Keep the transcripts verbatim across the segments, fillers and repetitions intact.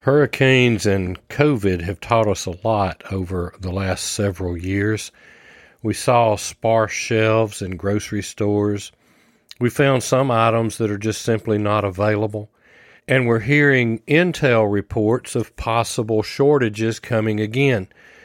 Hurricanes and COVID have taught us a lot over the last several years. We saw sparse shelves in grocery stores. We found some items that are just simply not available. And we're hearing intel reports of possible shortages coming again.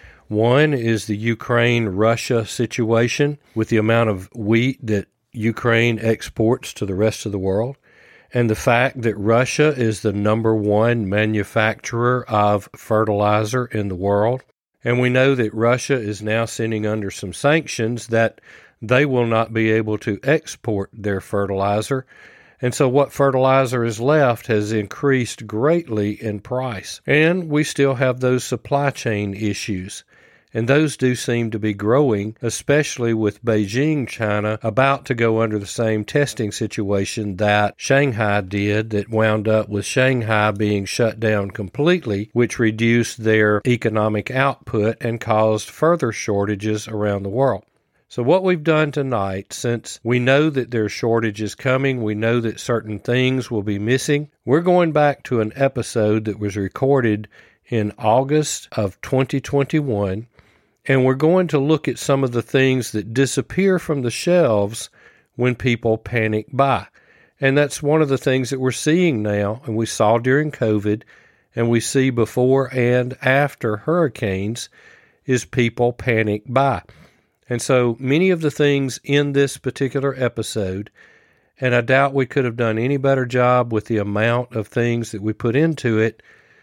One is the Ukraine-Russia situation with the amount of wheat that Ukraine exports to the rest of the world, and the fact that Russia is the number one manufacturer of fertilizer in the world. And we know that Russia is now sitting under some sanctions that they will not be able to export their fertilizer. And so what fertilizer is left has increased greatly in price. And we still have those supply chain issues. And those do seem to be growing, especially with Beijing, China, about to go under the same testing situation that Shanghai did, that wound up with Shanghai being shut down completely, which reduced their economic output and caused further shortages around the world. So what we've done tonight, since we know that there are shortages coming, we know that certain things will be missing, we're going back to an episode that was recorded in August of twenty twenty-one. And we're going to look at some of the things that disappear from the shelves when people panic buy. And that's one of the things that we're seeing now, and we saw during COVID, and we see before and after hurricanes, is people panic buy. And so many of the things in this particular episode, and I doubt we could have done any better job with the amount of things that we put into it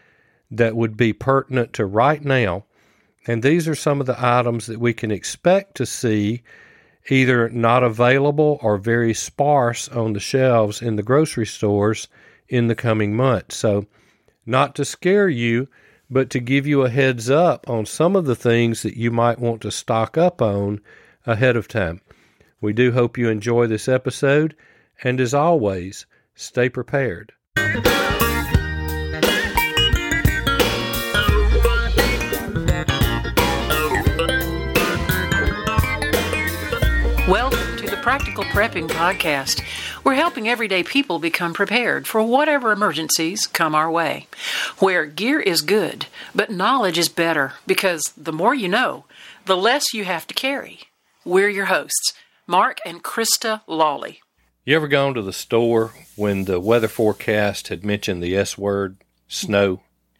that would be pertinent to right now. And these are some of the items that we can expect to see either not available or very sparse on the shelves in the grocery stores in the coming months. So not to scare you, but to give you a heads up on some of the things that you might want to stock up on ahead of time. We do hope you enjoy this episode, and as always, stay prepared. Welcome to the Practical Prepping Podcast. We're helping everyday people become prepared for whatever emergencies come our way. Where gear is good, but knowledge is better, because the more you know, the less you have to carry. We're your hosts, Mark and Krista Lawley. You ever gone to the store when the weather forecast had mentioned the S word, snow?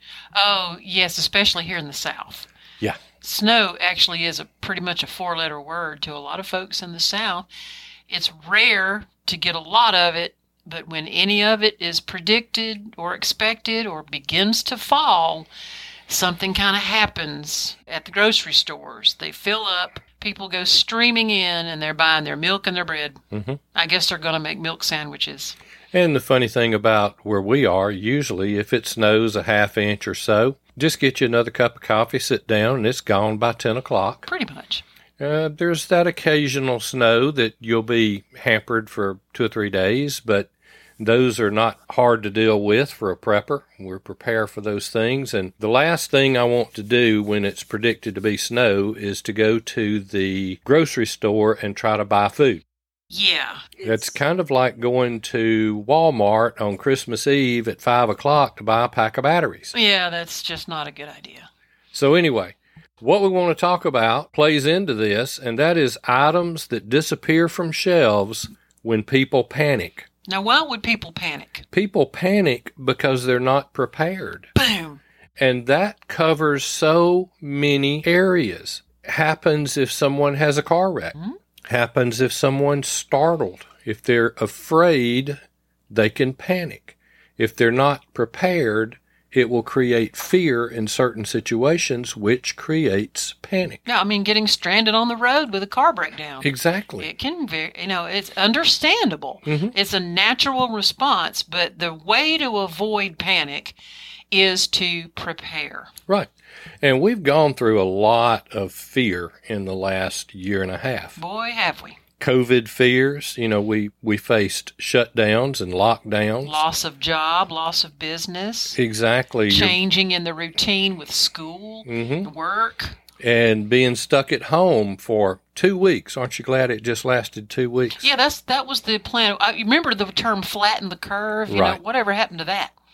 Oh, yes, especially here in the South. Yeah. Snow actually is a pretty much a four-letter word to a lot of folks in the South. It's rare to get a lot of it, but when any of it is predicted or expected or begins to fall, something kind of happens at the grocery stores. They fill up, people go streaming in, and they're buying their milk and their bread. Mm-hmm. I guess they're going to make milk sandwiches. And the funny thing about where we are, usually if it snows a half inch or so, just get you another cup of coffee, sit down, and it's gone by ten o'clock. Pretty much. Uh, there's that occasional snow that you'll be hampered for two or three days, but those are not hard to deal with for a prepper. We're prepared for those things. And the last thing I want to do when it's predicted to be snow is to go to the grocery store and try to buy food. Yeah. It's kind of like going to Walmart on Christmas Eve at five o'clock to buy a pack of batteries. Yeah, that's just not a good idea. So anyway, what we want to talk about plays into this, and that is items that disappear from shelves when people panic. Now, why would people panic? People panic because they're not prepared. Boom. And that covers so many areas. Happens if someone has a car wreck. Mm-hmm. Happens if someone's startled. If they're afraid, they can panic. If they're not prepared, it will create fear in certain situations, which creates panic. Yeah, I mean, getting stranded on the road with a car breakdown. Exactly. It can be, you know, it's understandable. Mm-hmm. It's a natural response, but the way to avoid panic is to prepare. Right. And we've gone through a lot of fear in the last year and a half. Boy, have we. COVID fears, you know, we, we faced shutdowns and lockdowns. Loss of job, loss of business. Exactly. Changing in the routine with school, mm-hmm. work. And being stuck at home for two weeks. Aren't you glad it just lasted two weeks? Yeah, that's that was the plan. I remember the term flatten the curve. You right. know, whatever happened to that?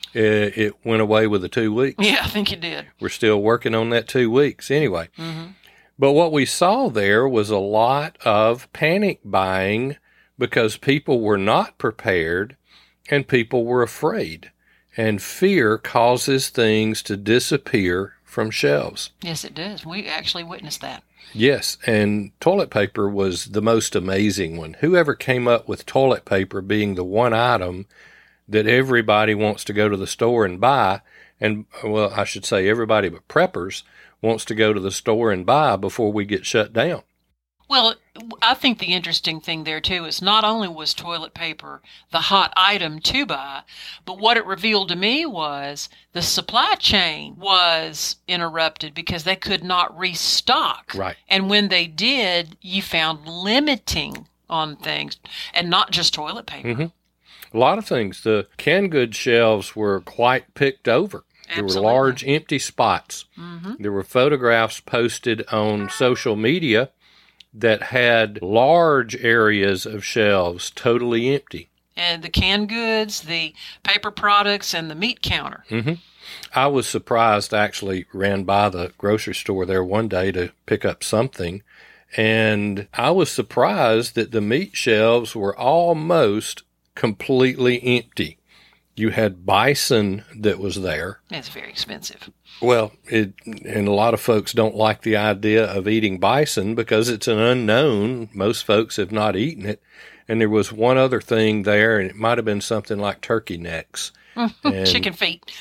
It, it went away with the two weeks. Yeah, I think it did. We're still working on that two weeks anyway. Mm-hmm. But what we saw there was a lot of panic buying because people were not prepared and people were afraid. And fear causes things to disappear from shelves. Yes, it does. We actually witnessed that. Yes, and toilet paper was the most amazing one. Whoever came up with toilet paper being the one item that everybody wants to go to the store and buy, and, well, I should say everybody but preppers wants to go to the store and buy before we get shut down. Well, I think the interesting thing there, too, is not only was toilet paper the hot item to buy, but what it revealed to me was the supply chain was interrupted because they could not restock. Right. And when they did, you found limiting on things, and not just toilet paper. Mm-hmm. A lot of things. The canned goods shelves were quite picked over. There Absolutely. were large empty spots. Mm-hmm. There were photographs posted on social media that had large areas of shelves totally empty. And the canned goods, the paper products, and the meat counter. Mm-hmm. I was surprised, actually ran by the grocery store there one day to pick up something, and I was surprised that the meat shelves were almost completely empty. You had bison that was there. It's very expensive. Well, it, and a lot of folks don't like the idea of eating bison because it's an unknown. Most folks have not eaten it. And there was one other thing there, and it might have been something like turkey necks. And chicken feet.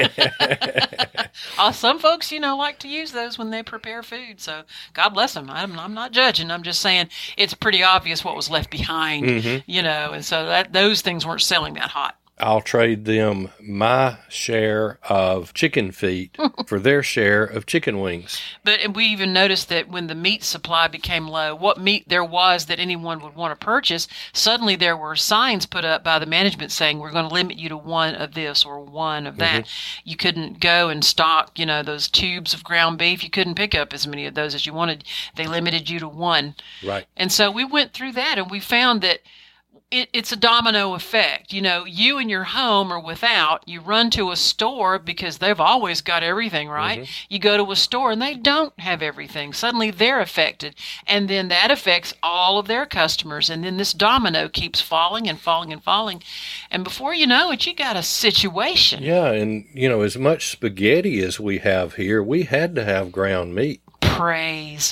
uh, some folks, you know, like to use those when they prepare food. So God bless them. I'm, I'm not judging. I'm just saying it's pretty obvious what was left behind, mm-hmm. you know, and so that those things weren't selling that hot. I'll trade them my share of chicken feet for their share of chicken wings. But we even noticed that when the meat supply became low, what meat there was that anyone would want to purchase, suddenly there were signs put up by the management saying, we're going to limit you to one of this or one of that. Mm-hmm. You couldn't go and stock, you know, those tubes of ground beef. You couldn't pick up as many of those as you wanted. They limited you to one. Right. And so we went through that and we found that It, it's a domino effect. You know, you in your home or without, you run to a store because they've always got everything, right? Mm-hmm. You go to a store and they don't have everything. Suddenly they're affected. And then that affects all of their customers. And then this domino keeps falling and falling and falling. And before you know it, you got a situation. Yeah, and, you know, as much spaghetti as we have here, we had to have ground meat. Praise.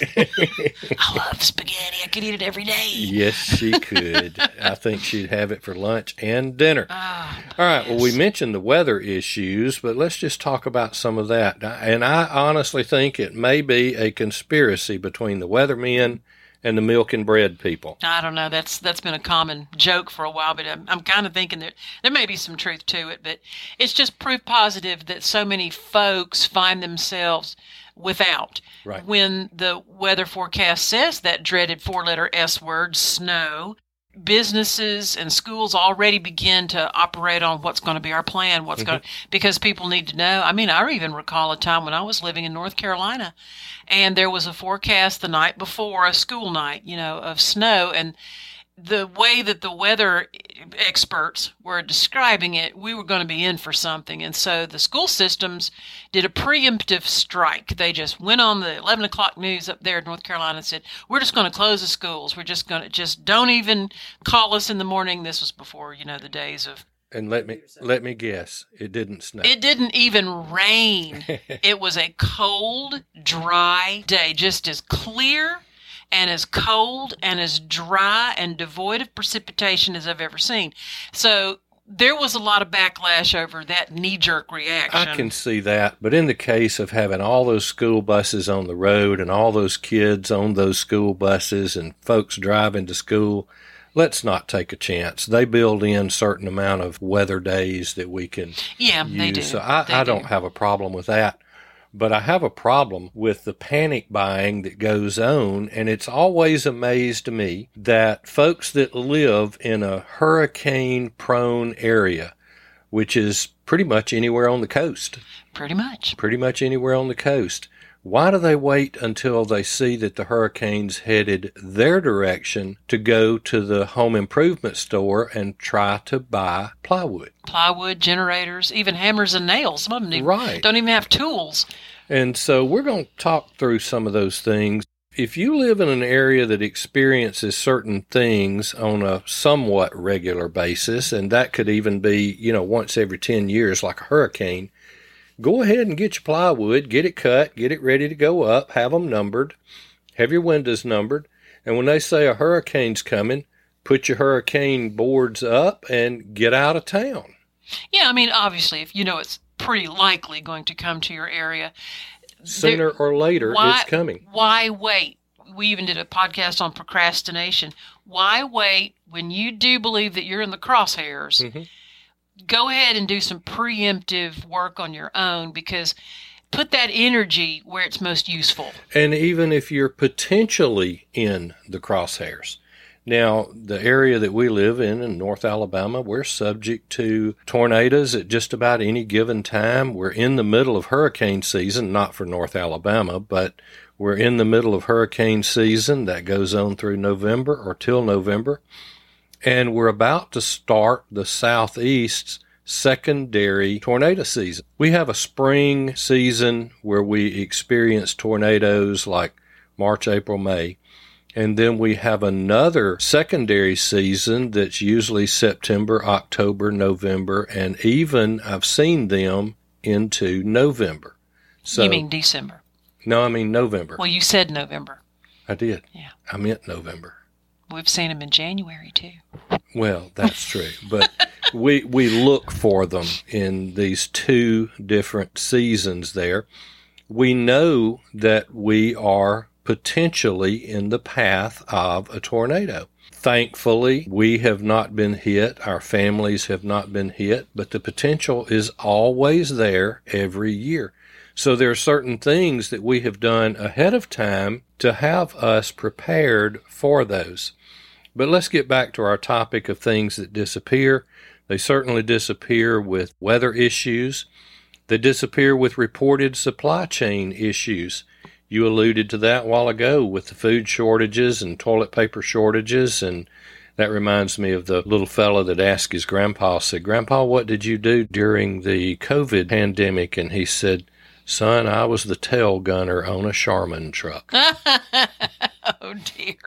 I love spaghetti. I could eat it every day. Yes, she could. I think she'd have it for lunch and dinner. Oh, All right, yes. well, we mentioned the weather issues, but let's just talk about some of that. And I honestly think it may be a conspiracy between the weathermen and the milk and bread people. I don't know. That's that's been a common joke for a while, but I'm, I'm kind of thinking that there may be some truth to it. But it's just proof positive that so many folks find themselves without. Right. When the weather forecast says that dreaded four-letter S word, snow, businesses and schools already begin to operate on what's going to be our plan, what's mm-hmm. going to, because people need to know. I mean, I even recall a time when I was living in North Carolina, and there was a forecast the night before, a school night, you know, of snow, and the way that the weather experts were describing it, we were going to be in for something. And so the school systems did a preemptive strike. They just went on the eleven o'clock news up there in North Carolina and said, we're just going to close the schools. We're just going to, just don't even call us in the morning. This was before, you know, the days of. And let me let me guess, it didn't snow. It didn't even rain. It was a cold, dry day, just as clear and as cold and as dry and devoid of precipitation as I've ever seen. So there was a lot of backlash over that knee-jerk reaction. I can see that. But in the case of having all those school buses on the road and all those kids on those school buses and folks driving to school, let's not take a chance. They build in certain amount of weather days that we can yeah, use. they do. So I, they I do. don't have a problem with that. But I have a problem with the panic buying that goes on, and it's always amazed me that folks that live in a hurricane-prone area, which is pretty much anywhere on the coast, Pretty much. pretty much anywhere on the coast, Why do they wait until they see that the hurricane's headed their direction to go to the home improvement store and try to buy plywood? Plywood, generators, even hammers and nails. Some of them need, Right. don't even have tools. And so we're going to talk through some of those things. If you live in an area that experiences certain things on a somewhat regular basis, and that could even be, you know, once every ten years like a hurricane, go ahead and get your plywood, get it cut, get it ready to go up, have them numbered, have your windows numbered, and when they say a hurricane's coming, put your hurricane boards up and get out of town. Yeah, I mean, obviously, if you know it's pretty likely going to come to your area, Sooner there, or later, why, it's coming. Why wait? We even did a podcast on procrastination. Why wait when you do believe that you're in the crosshairs? Mm-hmm. Go ahead and do some preemptive work on your own, because put that energy where it's most useful. And even if you're potentially in the crosshairs. Now, the area that we live in, in North Alabama, we're subject to tornadoes at just about any given time. We're in the middle of hurricane season, not for North Alabama, but we're in the middle of hurricane season that goes on through November or till November. And we're about to start the Southeast's secondary tornado season. We have a spring season where we experience tornadoes like March, April, May. And then we have another secondary season that's usually September, October, November, and even I've seen them into November. So, You mean December? No, I mean November. Well, you said November. I did. Yeah. I meant November. We've seen them in January, too. Well, that's true. But we we look for them in these two different seasons there. We know that we are potentially in the path of a tornado. Thankfully, we have not been hit. Our families have not been hit, but the potential is always there every year. So there are certain things that we have done ahead of time to have us prepared for those. But let's get back to our topic of things that disappear. They certainly disappear with weather issues. They disappear with reported supply chain issues. You alluded to that a while ago with the food shortages and toilet paper shortages, and that reminds me of the little fella that asked his grandpa, said, "Grandpa, what did you do during the COVID pandemic?" And he said, "Son, I was the tail gunner on a Charmin truck." Oh, dear.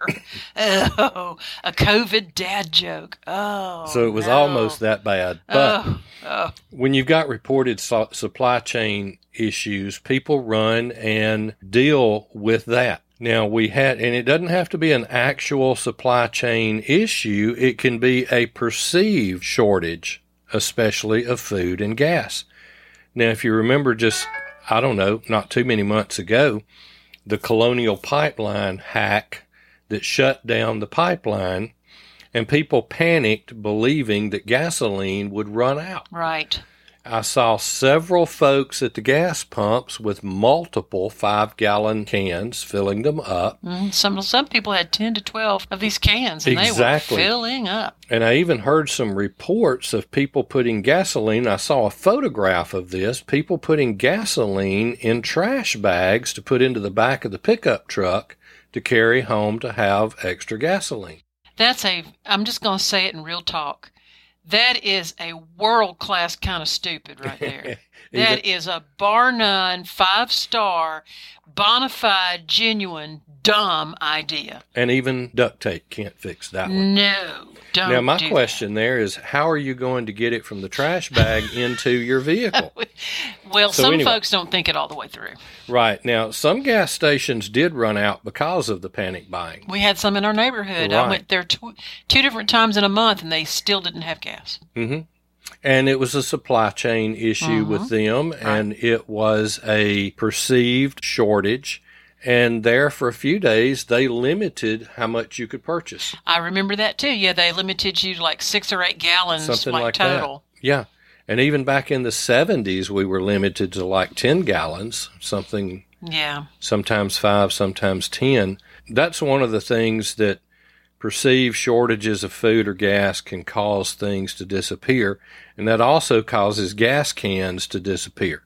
Oh, a COVID dad joke. Oh, So it was no. almost that bad. But Oh, oh. when you've got reported su- supply chain issues, people run and deal with that. Now, we had, and it doesn't have to be an actual supply chain issue. It can be a perceived shortage, especially of food and gas. Now, if you remember just, I don't know, not too many months ago, the Colonial Pipeline hack that shut down the pipeline, and people panicked believing that gasoline would run out. Right. I saw several folks at the gas pumps with multiple five-gallon cans filling them up. Mm, some some people had ten to twelve of these cans, and Exactly. they were filling up. And I even heard some reports of people putting gasoline. I saw a photograph of this, people putting gasoline in trash bags to put into the back of the pickup truck to carry home to have extra gasoline. That's a, I'm just going to say it in real talk. That is a world-class kind of stupid right there. That is a bar none, five-star, bona fide, genuine, dumb idea. And even duct tape can't fix that one. No, don't Now, my do question there is, how are you going to get it from the trash bag into your vehicle? that. Well, So some anyway. folks don't think it all the way through. Right. Now, some gas stations did run out because of the panic buying. We had some in our neighborhood. I Right. went there tw- two different times in a month, and they still didn't have gas. hmm And it was a supply chain issue Mhm. with them, and it was a perceived shortage. And there for a few days, they limited how much you could purchase. I remember that too. Yeah, they limited you to like six or eight gallons, Something like, like total. that. Yeah. And even back in the seventies, we were limited to like ten gallons, something, Yeah. sometimes five, sometimes ten. That's one of the things that perceived shortages of food or gas can cause things to disappear. And that also causes gas cans to disappear.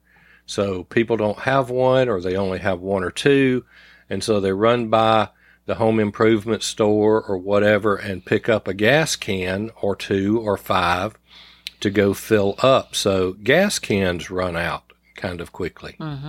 So people don't have one, or they only have one or two, and so they run by the home improvement store or whatever and pick up a gas can or two or five to go fill up. So gas cans run out kind of quickly. Mm-hmm.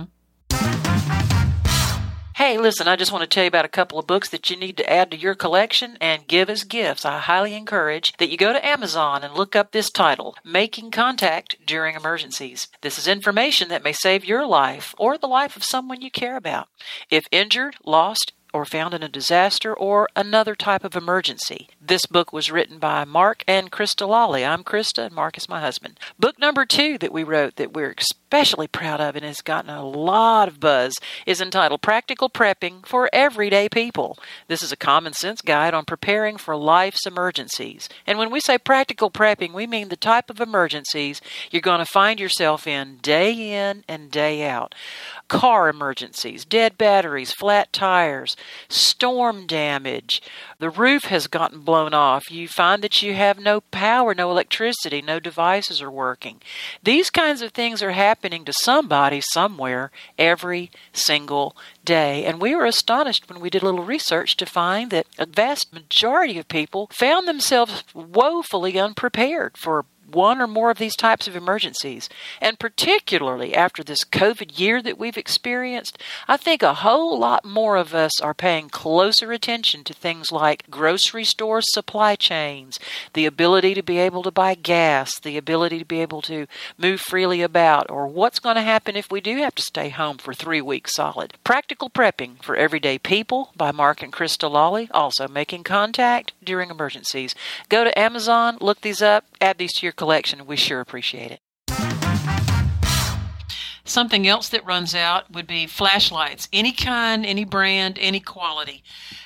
Hey, listen, I just want to tell you about a couple of books that you need to add to your collection and give as gifts. I highly encourage that you go to Amazon and look up this title, Making Contact During Emergencies. This is information that may save your life or the life of someone you care about. If injured, lost, or found in a disaster or another type of emergency. This book was written by Mark and Krista Lawley. I'm Krista, and Mark is my husband. Book number two that we wrote that we're especially proud of and has gotten a lot of buzz is entitled Practical Prepping for Everyday People. This is a common sense guide on preparing for life's emergencies. And when we say practical prepping, we mean the type of emergencies you're going to find yourself in day in and day out. Car emergencies, dead batteries, flat tires, storm damage, the roof has gotten blown off, you find that you have no power, no electricity, no devices are working. These kinds of things are happening to somebody somewhere every single day. And we were astonished when we did a little research to find that a vast majority of people found themselves woefully unprepared for one or more of these types of emergencies. And particularly after this COVID year that we've experienced, I think a whole lot more of us are paying closer attention to things like grocery store supply chains, the ability to be able to buy gas, the ability to be able to move freely about, or what's going to happen if we do have to stay home for three weeks solid. Practical Prepping for Everyday People by Mark and Krista Lawley, also Making Contact During Emergencies. Go to Amazon, look these up, add these to your collection. We sure appreciate it. Something else that runs out would be flashlights. Any kind, any brand, any quality.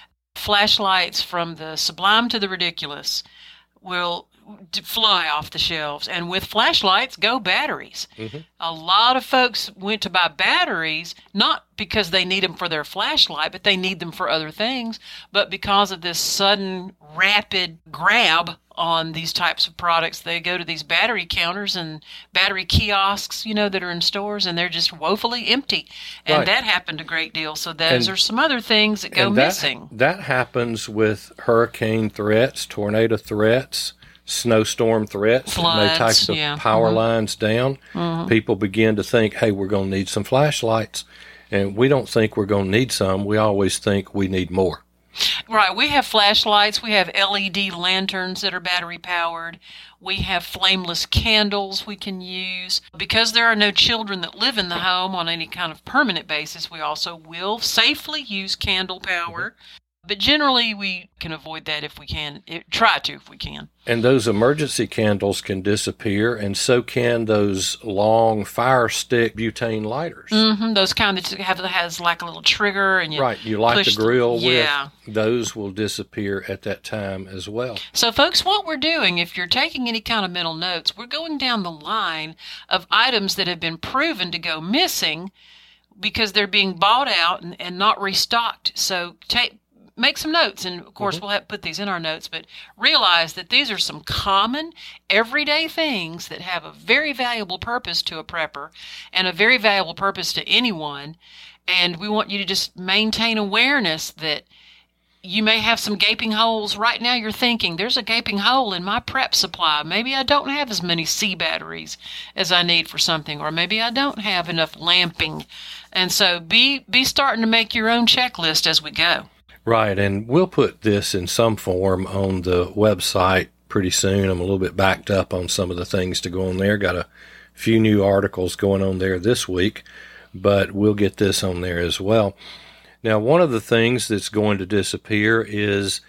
Flashlights from the sublime to the ridiculous will fly off the shelves. And with flashlights go batteries. Mm-hmm. A lot of folks went to buy batteries, not because they need them for their flashlight, but they need them for other things. But because of this sudden, rapid grab on these types of products, they go to these battery counters and battery kiosks, you know, that are in stores, and they're just woefully empty. And right. That happened a great deal. So those and, are some other things that go that, missing. That happens with hurricane threats, tornado threats, snowstorm threats. Floods, they take the yeah. power mm-hmm. lines down. Mm-hmm. People begin to think, hey, we're going to need some flashlights. And we don't think we're going to need some. We always think we need more. Right. We have flashlights. We have L E D lanterns that are battery powered. We have flameless candles we can use. Because there are no children that live in the home on any kind of permanent basis, we also will safely use candle power. Mm-hmm. But generally, we can avoid that if we can. It, try to if we can. And those emergency candles can disappear, and so can those long fire stick butane lighters. Mm-hmm, those kind that have has like a little trigger, and you right. You light the grill the, yeah. with. Those will disappear at that time as well. So, folks, what we're doing, if you're taking any kind of mental notes, we're going down the line of items that have been proven to go missing because they're being bought out and, and not restocked. So, take. Make some notes, and of course mm-hmm. we'll have to put these in our notes, but realize that these are some common, everyday things that have a very valuable purpose to a prepper and a very valuable purpose to anyone, and we want you to just maintain awareness that you may have some gaping holes. Right now you're thinking, there's a gaping hole in my prep supply. Maybe I don't have as many C batteries as I need for something, or maybe I don't have enough lamping. And so be be starting to make your own checklist as we go. Right, and we'll put this in some form on the website pretty soon. I'm a little bit backed up on some of the things to go on there. Got a few new articles going on there this week, but we'll get this on there as well. Now, one of the things that's going to disappear is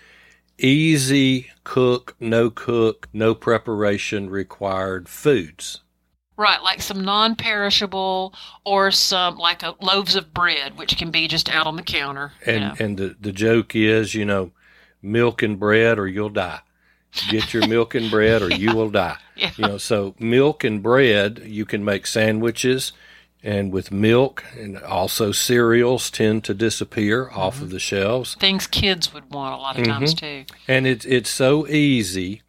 easy cook, no cook, no preparation required foods. Right, like some non-perishable or some like a, loaves of bread, which can be just out on the counter. And you know. and the, the joke is, you know, milk and bread or you'll die. Get your milk and bread or yeah. you will die. Yeah. You know, so milk and bread, you can make sandwiches, and with milk and also cereals tend to disappear mm-hmm. off of the shelves. Things kids would want a lot of mm-hmm. times too. And it's it's so easy.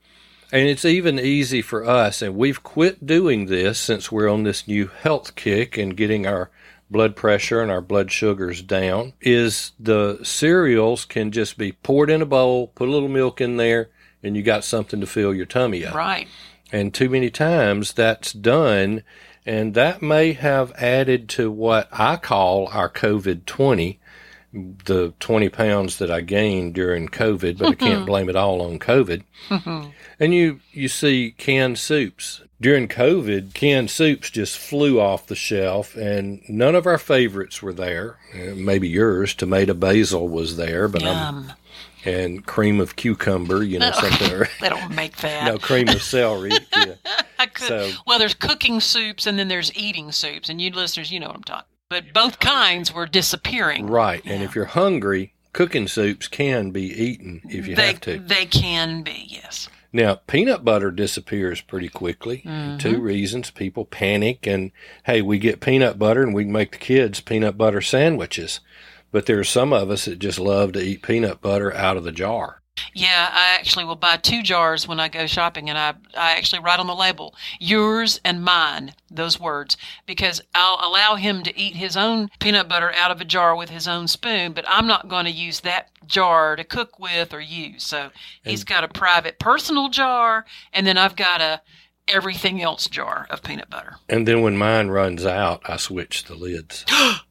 And it's even easy for us, and we've quit doing this since we're on this new health kick and getting our blood pressure and our blood sugars down, is the cereals can just be poured in a bowl, put a little milk in there, and you got something to fill your tummy up. Right. And too many times that's done, and that may have added to what I call our COVID twenty, the twenty pounds that I gained during COVID, but I can't blame it all on COVID. And you, you see canned soups. During COVID, canned soups just flew off the shelf, and none of our favorites were there. Uh, maybe yours, tomato basil was there, but Yum. I'm, and cream of cucumber, you know, something. They don't make that. No, cream of celery. Yeah. I could, So- well, there's cooking soups and then there's eating soups. And you listeners, you know what I'm talking. But both kinds were disappearing. Right, and Yeah. if you're hungry, cooking soups can be eaten if you they, have to. They can be, yes. Now, peanut butter disappears pretty quickly. Mm-hmm. Two reasons. People panic and, hey, we get peanut butter and we can make the kids peanut butter sandwiches. But there's some of us that just love to eat peanut butter out of the jar. Yeah, I actually will buy two jars when I go shopping, and I, I actually write on the label, yours and mine, those words, because I'll allow him to eat his own peanut butter out of a jar with his own spoon, but I'm not going to use that jar to cook with or use. So he's got a private personal jar, and then I've got a everything else jar of peanut butter. And then when mine runs out, I switch the lids.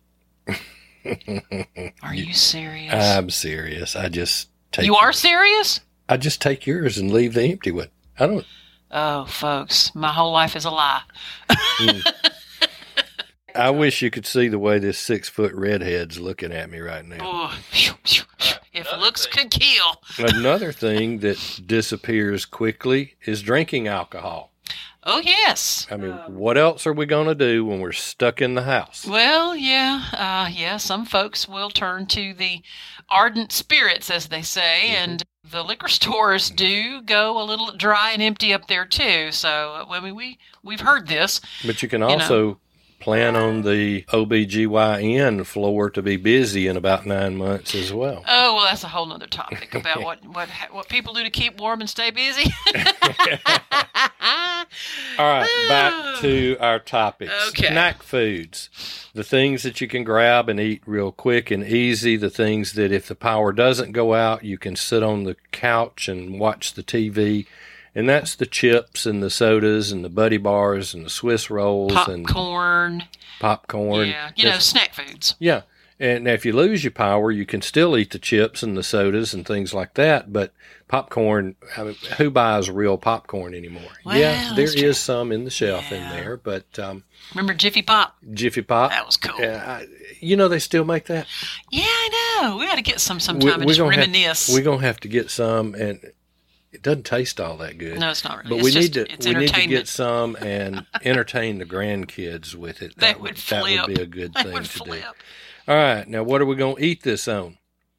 Are you serious? I'm serious. I just take you are serious? I just take yours and leave the empty one. I don't. Oh, folks, my whole life is a lie. I wish you could see the way this six foot redhead's looking at me right now. Oh, if looks could kill. Another thing that disappears quickly is drinking alcohol. Oh, yes. I mean, what else are we going to do when we're stuck in the house? Well, yeah, uh, yeah. Some folks will turn to the ardent spirits, as they say, and the liquor stores do go a little dry and empty up there too. So, I mean, we we've heard this. But you can know. also plan on the O B G Y N floor to be busy in about nine months as well. Oh, well, that's a whole nother topic about what what what people do to keep warm and stay busy. All right, back to our topics. Okay. Snack foods. The things that you can grab and eat real quick and easy. The things that if the power doesn't go out, you can sit on the couch and watch the T V. And that's the chips and the sodas and the Buddy Bars and the Swiss rolls and Popcorn. popcorn. Yeah, you know, That's- snack foods. Yeah. And if you lose your power, you can still eat the chips and the sodas and things like that. But popcorn, I mean, who buys real popcorn anymore? Well, yeah, there that's true. is some in the shelf in Yeah. there, but um, Remember Jiffy Pop? Jiffy Pop. That was cool. Yeah, I, you know, they still make that. Yeah, I know. We got to get some sometime and we're just gonna reminisce. Have, we're going to have to get some, and it doesn't taste all that good. No, it's not really. But It's we just- need to it's we need to entertainment. get some and entertain the grandkids with it. They That would that would flip. be a good They thing would to flip. do. All right, now what are we going to eat this on?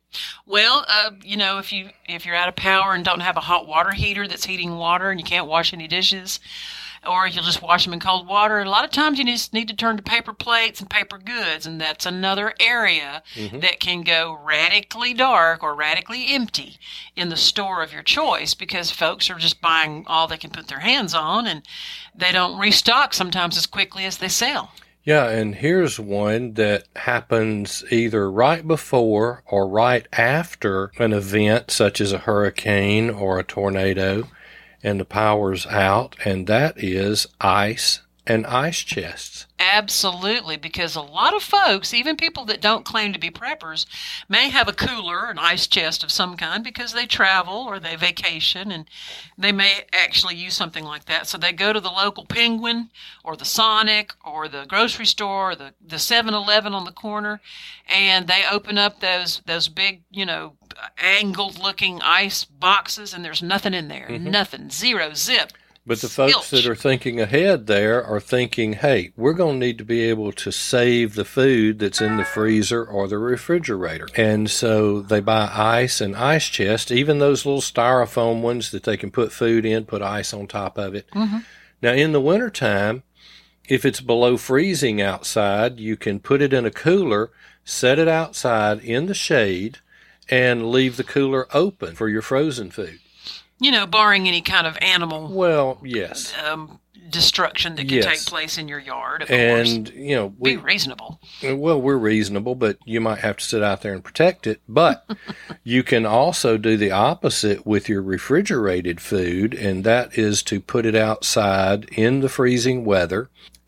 Well, uh, you know, if you if you're out of power and don't have a hot water heater that's heating water and you can't wash any dishes, or you'll just wash them in cold water, a lot of times you just need to turn to paper plates and paper goods, and that's another area that can go radically dark or radically empty in the store of your choice because folks are just buying all they can put their hands on, and they don't restock sometimes as quickly as they sell. Yeah, and here's one that happens either right before or right after an event such as a hurricane or a tornado, and the power's out, and that is ice and ice chests. Absolutely, because a lot of folks, even people that don't claim to be preppers, may have a cooler, an ice chest of some kind because they travel or they vacation, and they may actually use something like that. So they go to the local Penguin or the Sonic or the grocery store or the, the seven eleven on the corner, and they open up those those big, you know, angled-looking ice boxes, and there's nothing in there. Nothing. Zero. Zip. But the folks that are thinking ahead there are thinking, hey, we're going to need to be able to save the food that's in the freezer or the refrigerator. And so they buy ice and ice chests, even those little styrofoam ones that they can put food in, put ice on top of it. Mm-hmm. Now, in the wintertime, if it's below freezing outside, you can put it in a cooler, set it outside in the shade, and leave the cooler open for your frozen food. You know, barring any kind of animal Well, yes. um, destruction that could Yes. take place in your yard, of And, course. you know, Be we, reasonable. well, we're reasonable, but you might have to sit out there and protect it. But you can also do the opposite with your refrigerated food, and that is to put it outside in the freezing weather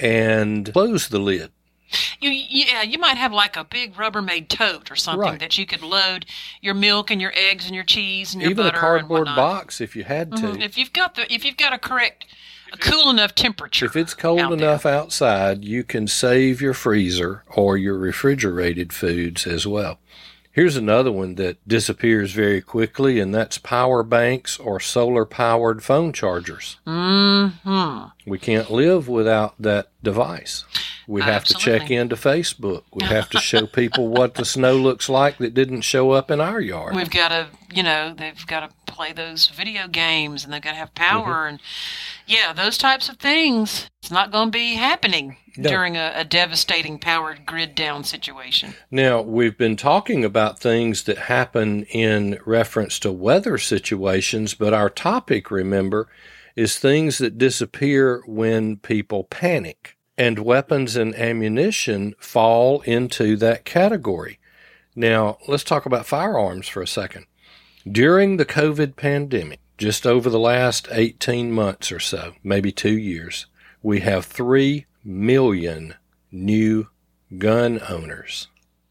and close the lid. You, yeah, you might have like a big Rubbermaid tote or something Right. that you could load your milk and your eggs and your cheese and your Even a butter cardboard and whatnot. box if you had to. Mhm. If you've got the, if you've got a correct, a cool enough temperature. If it's cold out there. enough outside, you can save your freezer or your refrigerated foods as well. Here's another one that disappears very quickly, and that's power banks or solar-powered phone chargers. Mm-hmm. We can't live without that device. We have to check Absolutely. into Facebook. We have to show people what the snow looks like that didn't show up in our yard. We've got to, you know, they've got to play those video games and they've got to have power Mm-hmm. and, yeah, those types of things. It's not going to be happening No. during a, a devastating powered grid down situation. Now, we've been talking about things that happen in reference to weather situations, but our topic, remember, is things that disappear when people panic. And weapons and ammunition fall into that category. Now, let's talk about firearms for a second. During the COVID pandemic, just over the last eighteen months or so, maybe two years, we have three million new gun owners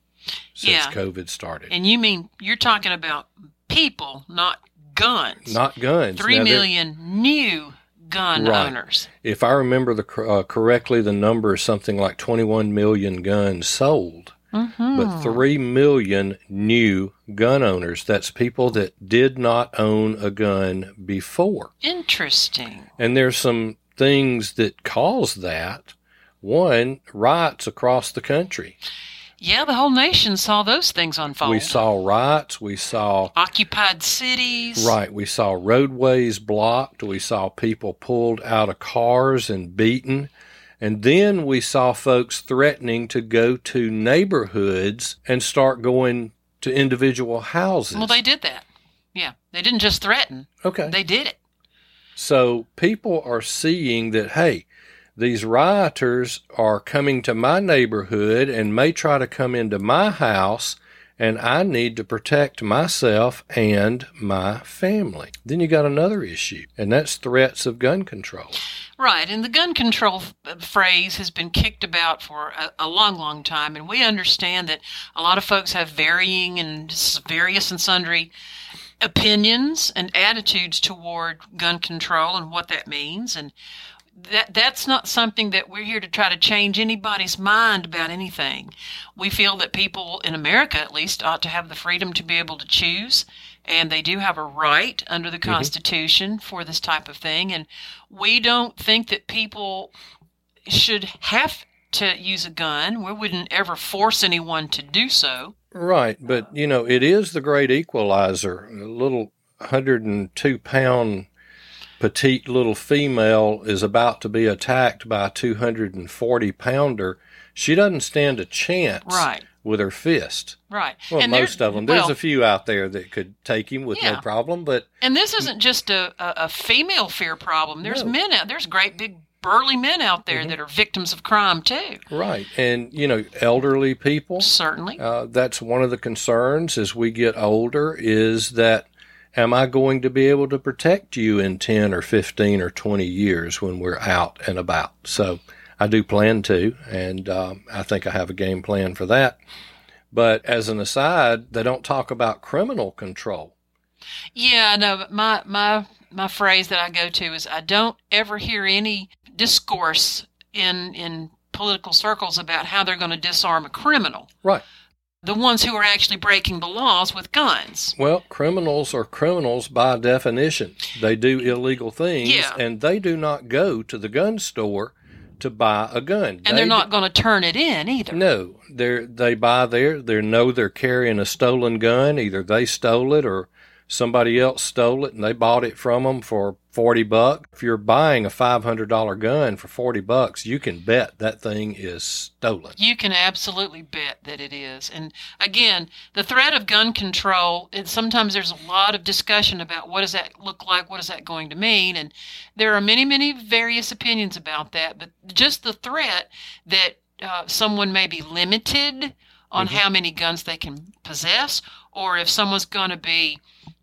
since Yeah. COVID started. And you mean, you're talking about people, not guns. Not guns. Three Now, there- million new gun Right. owners. If I remember the uh, correctly, the number is something like twenty-one million guns sold. Mm-hmm. But three million new gun owners. That's people that did not own a gun before. Interesting. And there's some things that cause that. One, riots across the country. Yeah, the whole nation saw those things unfold. We saw riots. We saw, occupied cities. right, we saw roadways blocked. We saw people pulled out of cars and beaten. And then we saw folks threatening to go to neighborhoods and start going to individual houses. Well, they did that. Yeah, they didn't just threaten. Okay. They did it. So people are seeing that, hey, these rioters are coming to my neighborhood and may try to come into my house, and I need to protect myself and my family. Then you got another issue, and that's threats of gun control. Right, and the gun control f- phrase has been kicked about for a, a long, long time, and we understand that a lot of folks have varying and s- various and sundry opinions and attitudes toward gun control and what that means, and that that's not something that we're here to try to change anybody's mind about anything. We feel that people in America, at least, ought to have the freedom to be able to choose, and they do have a right under the Constitution for this type of thing, and we don't think that people should have to use a gun. We wouldn't ever force anyone to do so. Right, but, you know, it is the great equalizer. A little one hundred two pound petite little female is about to be attacked by a two hundred forty pounder. She doesn't stand a chance Right. with her fist. Right. Well, And there- most of them. There's well, a few out there that could take him with Yeah. no problem, but And this isn't just a, a, a female fear problem. There's No. men out there's great big burly men out there that are victims of crime too. right. And, you know, elderly people, Certainly. uh, that's one of the concerns as we get older is that am I going to be able to protect you in ten or fifteen or twenty years when we're out and about? So I do plan to, and um, I think I have a game plan for that. But as an aside, they don't talk about criminal control. Yeah, no, but my my my phrase that I go to is I don't ever hear any discourse in in political circles about how they're going to disarm a criminal. Right. The ones who are actually breaking the laws with guns. Well, criminals are criminals by definition. They do illegal things, Yeah. and they do not go to the gun store to buy a gun. And they're not going to turn it in either. No, they they buy there. They know they're carrying a stolen gun. Either they stole it or somebody else stole it and they bought it from them for forty bucks. If you're buying a five hundred dollars gun for forty bucks, you can bet that thing is stolen. You can absolutely bet that it is. And again, the threat of gun control, and sometimes there's a lot of discussion about what does that look like, what is that going to mean, and there are many, many various opinions about that, but just the threat that uh, someone may be limited on mm-hmm. how many guns they can possess, or if someone's going to be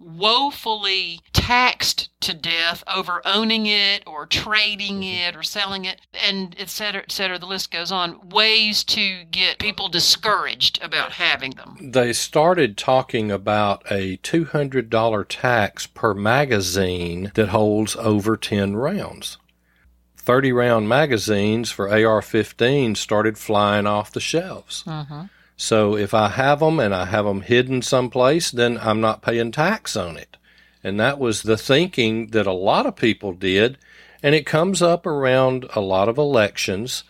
woefully taxed to death over owning it or trading it or selling it, and et cetera, et cetera. The list goes on. Ways to get people discouraged about having them. They started talking about a two hundred dollars tax per magazine that holds over ten rounds. thirty round magazines for A R fifteen started flying off the shelves. Mm-hmm. So if I have them and I have them hidden someplace, then I'm not paying tax on it. And that was the thinking that a lot of people did. And it comes up around a lot of elections.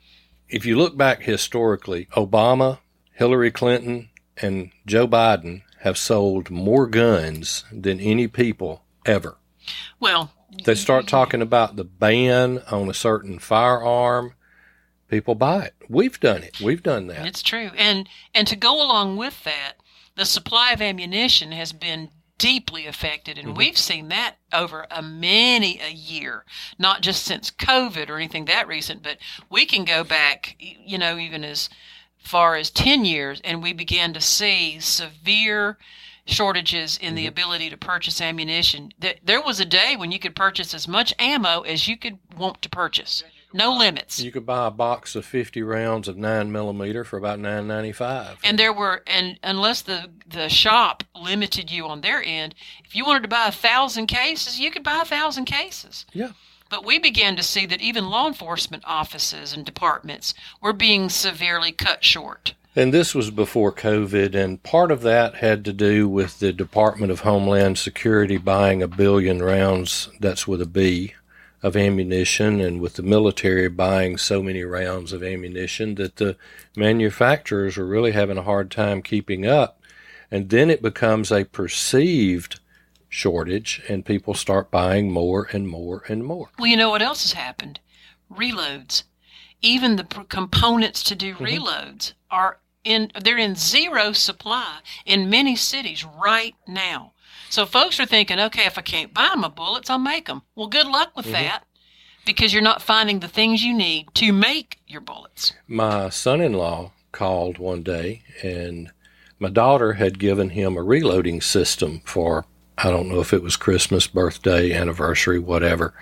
If you look back historically, Obama, Hillary Clinton, and Joe Biden have sold more guns than any people ever. Well, they start talking about the ban on a certain firearm. People buy it. We've done it. We've done that. It's true. And and to go along with that, the supply of ammunition has been deeply affected, and mm-hmm. we've seen that over a many a year, not just since COVID or anything that recent, but we can go back, you know, even as far as ten years, and we began to see severe shortages in mm-hmm. the ability to purchase ammunition. There was a day when you could purchase as much ammo as you could want to purchase. No limits. You could buy a box of fifty rounds of nine millimeter for about nine ninety-five. And there were, and unless the the shop limited you on their end, if you wanted to buy a thousand cases, you could buy a thousand cases. Yeah. But we began to see that even law enforcement offices and departments were being severely cut short. And this was before COVID, and part of that had to do with the Department of Homeland Security buying a billion rounds, that's with a B, of ammunition, and with the military buying so many rounds of ammunition that the manufacturers are really having a hard time keeping up. And then it becomes a perceived shortage, and people start buying more and more and more. Well, you know what else has happened? Reloads. Even the p- components to do mm-hmm. reloads are in, they're in zero supply in many cities right now. So folks are thinking, okay, if I can't buy my bullets, I'll make them. Well, good luck with mm-hmm. that, because you're not finding the things you need to make your bullets. My son-in-law called one day, and my daughter had given him a reloading system for, I don't know if it was Christmas, birthday, anniversary, whatever.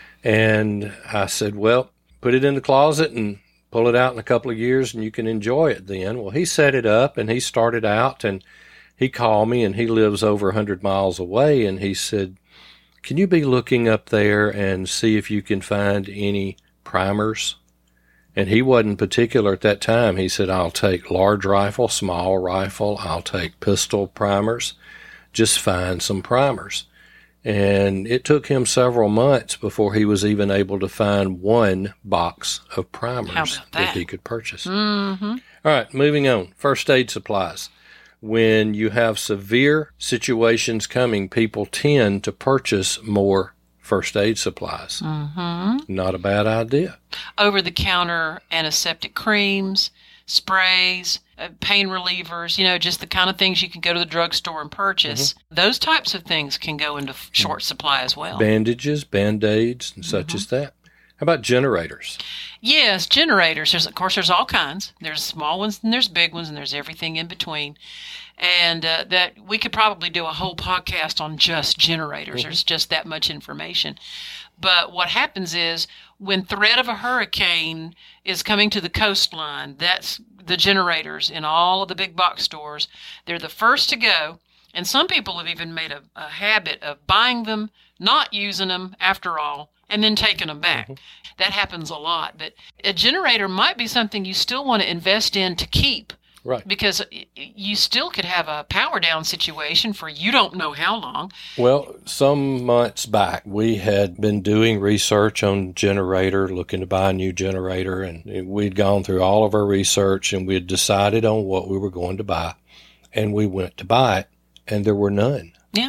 And I said, well, put it in the closet and pull it out in a couple of years, and you can enjoy it then. Well, he set it up, and he started out, and he called me, and he lives over one hundred miles away, and he said, can you be looking up there and see if you can find any primers? And he wasn't particular at that time. He said, I'll take large rifle, small rifle, I'll take pistol primers, just find some primers. And it took him several months before he was even able to find one box of primers that? that he could purchase. Mm-hmm. All right, moving on. First aid supplies. When you have severe situations coming, people tend to purchase more first aid supplies. Mm-hmm. Not a bad idea. Over-the-counter antiseptic creams, sprays, uh, pain relievers, you know, just the kind of things you can go to the drugstore and purchase. Mm-hmm. Those types of things can go into short supply as well. Bandages, Band-Aids, and such mm-hmm. as that. How about generators? Yes, generators. There's, of course, there's all kinds. There's small ones and there's big ones and there's everything in between. And uh, that we could probably do a whole podcast on just generators. Mm-hmm. There's just that much information. But what happens is when threat of a hurricane is coming to the coastline, that's the generators in all of the big box stores. They're the first to go. And some people have even made a, a habit of buying them, not using them after all, and then taking them back. Mm-hmm. That happens a lot. But a generator might be something you still want to invest in to keep. Right. Because you still could have a power down situation for you don't know how long. Well, some months back, we had been doing research on generator, looking to buy a new generator, and we'd gone through all of our research, and we had decided on what we were going to buy, and we went to buy it, and there were none. Yeah.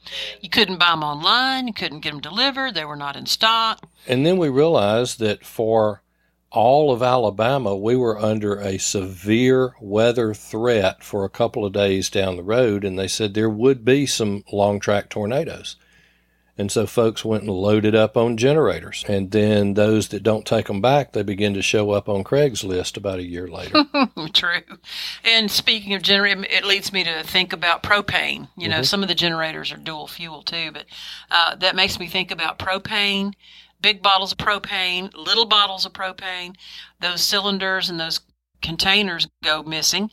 You couldn't buy them online. You couldn't get them delivered. They were not in stock. And then we realized that for all of Alabama, we were under a severe weather threat for a couple of days down the road, and they said there would be some long-track tornadoes. And so folks went and loaded up on generators. And then those that don't take them back, they begin to show up on Craigslist about a year later. True. And speaking of generator, it leads me to think about propane. You know, mm-hmm. some of the generators are dual fuel too, but uh, that makes me think about propane, big bottles of propane, little bottles of propane. Those cylinders and those containers go missing.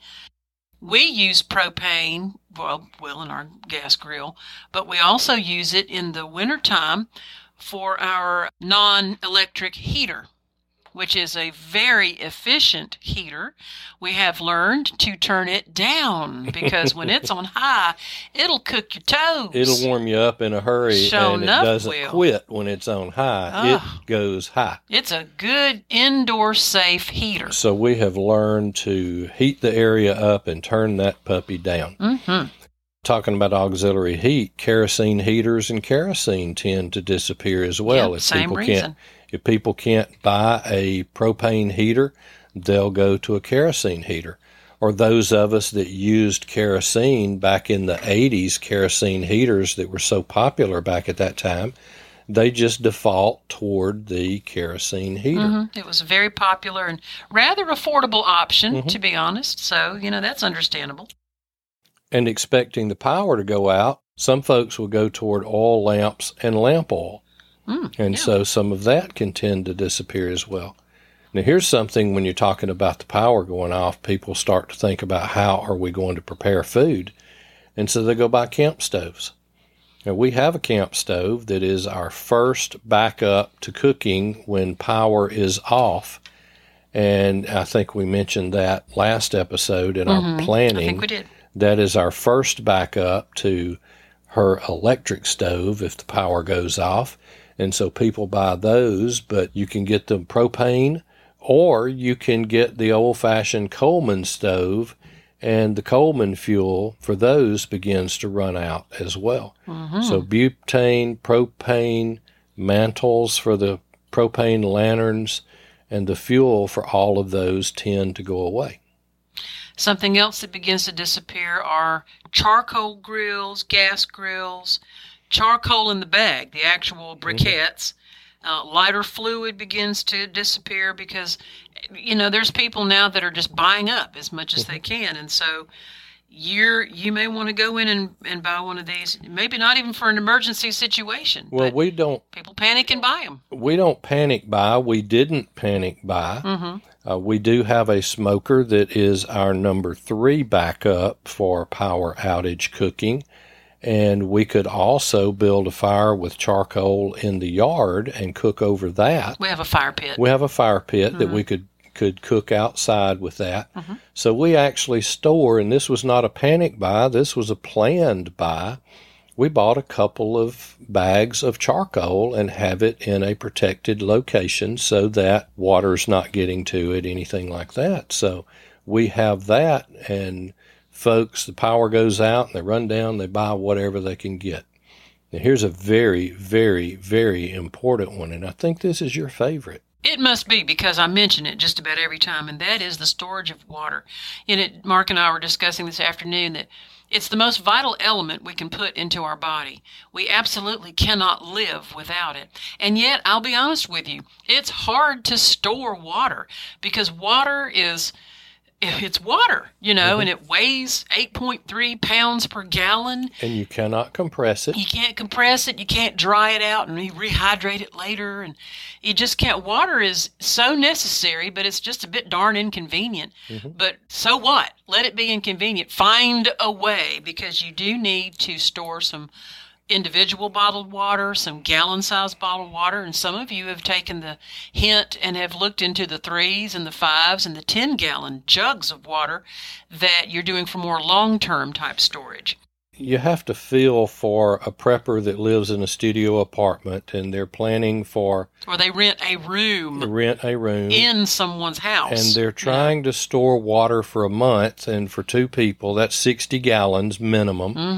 We use propane, well, well, in our gas grill, but we also use it in the wintertime for our non-electric heater, which is a very efficient heater. We have learned to turn it down because when it's on high, it'll cook your toes. It'll warm you up in a hurry, Sure and it enough doesn't will. quit when it's on high. Ah. It goes high. It's a good indoor safe heater. So we have learned to heat the area up and turn that puppy down. Mm-hmm. Talking about auxiliary heat, kerosene heaters and kerosene tend to disappear as well. Yep, if same people reason. Can't, if people can't buy a propane heater, they'll go to a kerosene heater. Or those of us that used kerosene back in the eighties, kerosene heaters that were so popular back at that time, they just default toward the kerosene heater. Mm-hmm. It was a very popular and rather affordable option, mm-hmm. to be honest. So, you know, that's understandable. And expecting the power to go out, some folks will go toward oil lamps and lamp oil. Mm, and yeah. so some of that can tend to disappear as well. Now, here's something when you're talking about the power going off, people start to think about how are we going to prepare food. And so they go buy camp stoves. Now, we have a camp stove that is our first backup to cooking when power is off. And I think we mentioned that last episode in mm-hmm. our planning. I think we did. That is our first backup to her electric stove if the power goes off. And so people buy those, but you can get them propane, or you can get the old-fashioned Coleman stove, and the Coleman fuel for those begins to run out as well. Mm-hmm. So butane, propane, mantles for the propane lanterns, and the fuel for all of those tend to go away. Something else that begins to disappear are charcoal grills, gas grills, charcoal in the bag, the actual briquettes. Mm-hmm. Uh, lighter fluid begins to disappear because, you know, there's people now that are just buying up as much as mm-hmm. they can. And so you're, you may want to go in and, and buy one of these, maybe not even for an emergency situation. Well, but we don't. People panic and buy them. We don't panic buy. We didn't panic buy. Mm-hmm. Uh, we do have a smoker that is our number three backup for power outage cooking. And we could also build a fire with charcoal in the yard and cook over that. We have a fire pit. We have a fire pit mm-hmm. that we could, could cook outside with that. Mm-hmm. So we actually store, and this was not a panic buy, this was a planned buy. We bought a couple of bags of charcoal and have it in a protected location so that water's not getting to it, anything like that. So we have that, and folks, the power goes out and they run down, they buy whatever they can get. Now, here's a very, very, very important one, and I think this is your favorite. It must be, because I mention it just about every time, and that is the storage of water. You know, Mark and I were discussing this afternoon that it's the most vital element we can put into our body. We absolutely cannot live without it. And yet, I'll be honest with you, it's hard to store water because water is... It's water, you know, mm-hmm. and it weighs eight point three pounds per gallon. And you cannot compress it. You can't compress it. You can't dry it out and rehydrate it later. And you just can't. Water is so necessary, but it's just a bit darn inconvenient. Mm-hmm. But so what? Let it be inconvenient. Find a way, because you do need to store some individual bottled water, some gallon-sized bottled water, and some of you have taken the hint and have looked into the threes and the fives and the ten-gallon jugs of water that you're doing for more long-term type storage. You have to feel for a prepper that lives in a studio apartment and they're planning for... Or they rent a room. Rent a room. In someone's house. And they're trying yeah. to store water for a month, and for two people, that's sixty gallons minimum. Mm-hmm.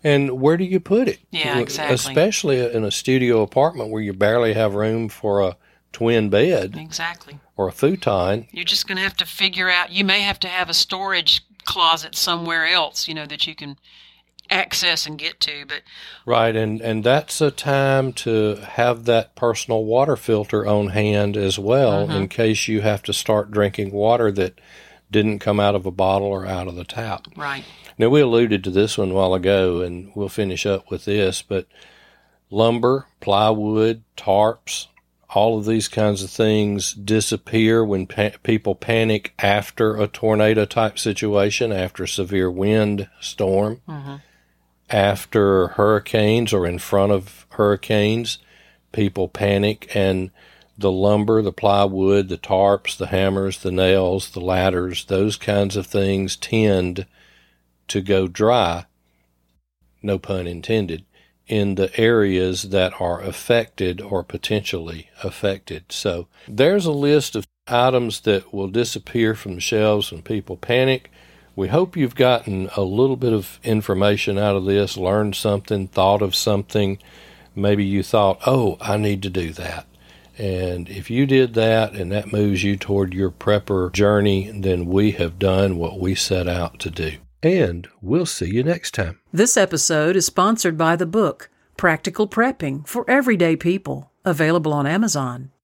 And where do you put it? Yeah, exactly. Especially in a studio apartment where you barely have room for a twin bed. Exactly. Or a futon. You're just going to have to figure out, you may have to have a storage closet somewhere else, you know, that you can access and get to. But Right, and, and that's a time to have that personal water filter on hand as well, Mm-hmm. in case you have to start drinking water that didn't come out of a bottle or out of the tap. Right. Now, we alluded to this one a while ago, and we'll finish up with this, but lumber, plywood, tarps, all of these kinds of things disappear when pa- people panic after a tornado-type situation, after a severe wind storm, Mm-hmm. after hurricanes or in front of hurricanes. People panic, and the lumber, the plywood, the tarps, the hammers, the nails, the ladders, those kinds of things tend to go dry, no pun intended, in the areas that are affected or potentially affected. So there's a list of items that will disappear from the shelves when people panic. We hope you've gotten a little bit of information out of this, learned something, thought of something. Maybe you thought, oh, I need to do that. And if you did that and that moves you toward your prepper journey, then we have done what we set out to do. And we'll see you next time. This episode is sponsored by the book, Practical Prepping for Everyday People, available on Amazon.